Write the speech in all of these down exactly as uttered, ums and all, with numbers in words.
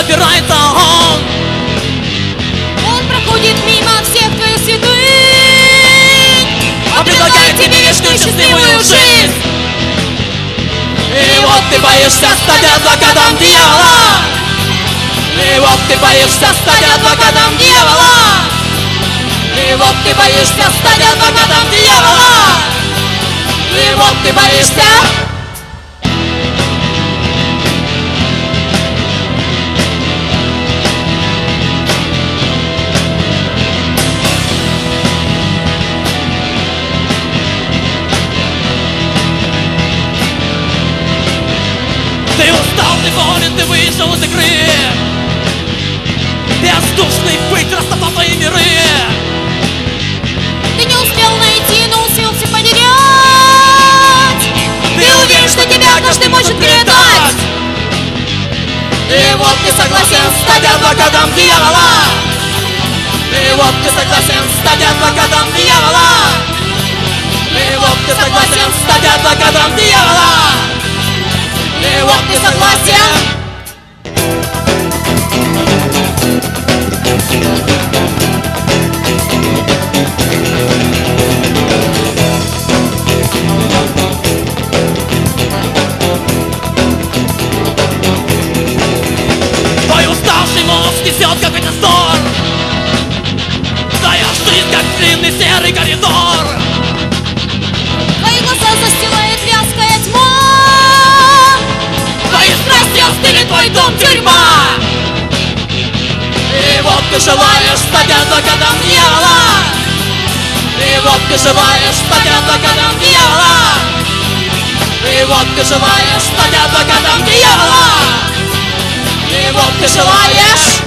собирается он. Он проходит мимо всех твоих святых, Он предлагает тебе вечную счастливую жизнь. И вот ты боишься стать адвокатом дьявола. И вот ты боишься стать адвокатом дьявола. И вот ты боишься стать адвокатом дьявола. И вот ты боишься. Ты устал, ты болен, ты вышел из игры. Бездушный быть, растоптал твои миры. ты не успел найти, но успел все потерять. Ты уверен, что тебя каждый может предать. И вот ты согласен стать адвокатом дьявола. И вот ты согласен стать адвокатом дьявола. И вот ты согласен стать адвокатом дьявола. И вот ты согласен. Твой уставший мозг несет какой-то вздор. Твоя жизнь как длинный серый коридор. Твои глаза застилает вязкая тьма. Твои страсти остыли, твой дом тюрьма. И вот ты желаешь стать адвокатом дьявола. И вот ты желаешь стать адвокатом дьявола. И вот ты желаешь стать адвокатом дьявола. И вот ты желаешь.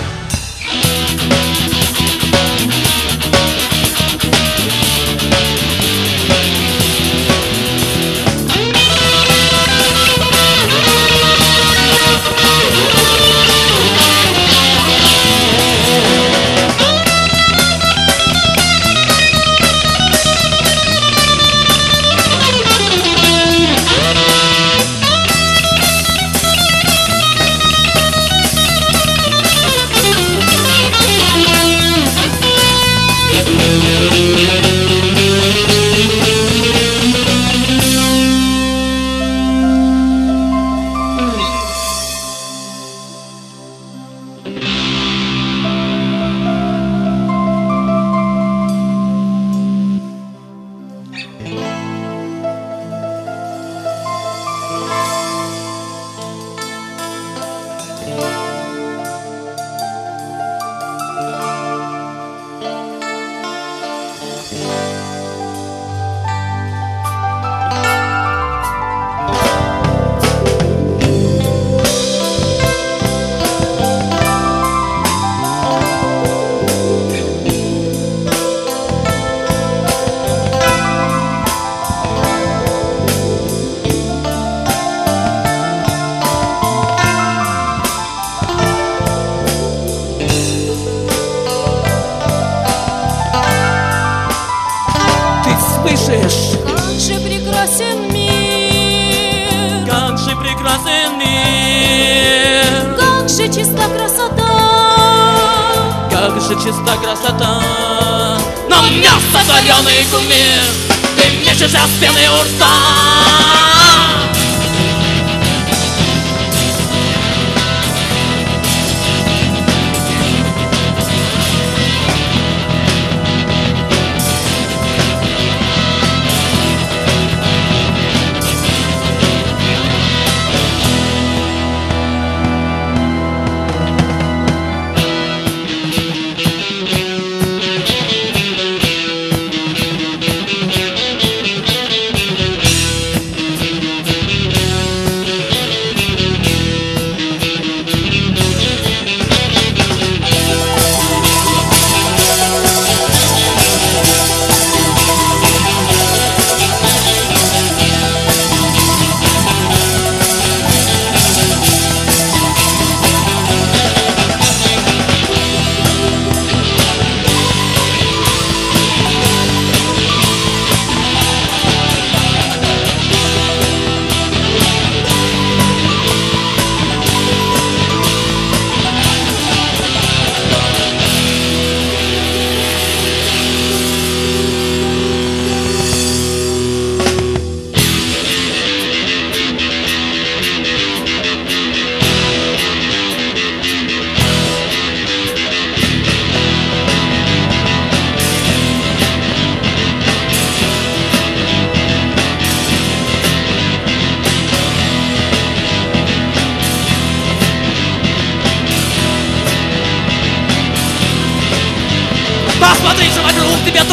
Слышишь? Как же прекрасен мир. Как же прекрасен мир. Как же чиста красота. Как же чиста красота. Но мясо вареный кумир. Ты мечешь от стены у рта.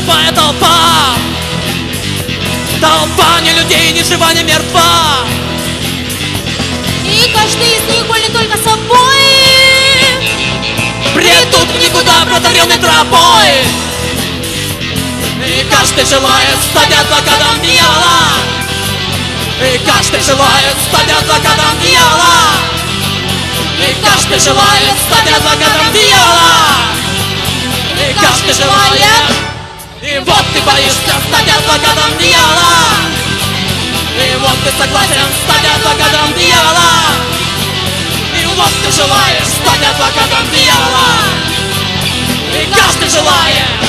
слепая толпа. Толпа ни людей, ни жива, ни мертва. И каждый из них болен только собой. Бредут в никуда протаренной тропой. И каждый желает стать адвокатом дьявола. И каждый желает стать адвокатом дьявола. И каждый желает стать адвокатом дьявола. И каждый желает. И вот ты боишься стать адвокатом дьявола. И вот ты согласен стать адвокатом дьявола. И вот ты желаешь стать адвокатом дьявола. И каждый желает.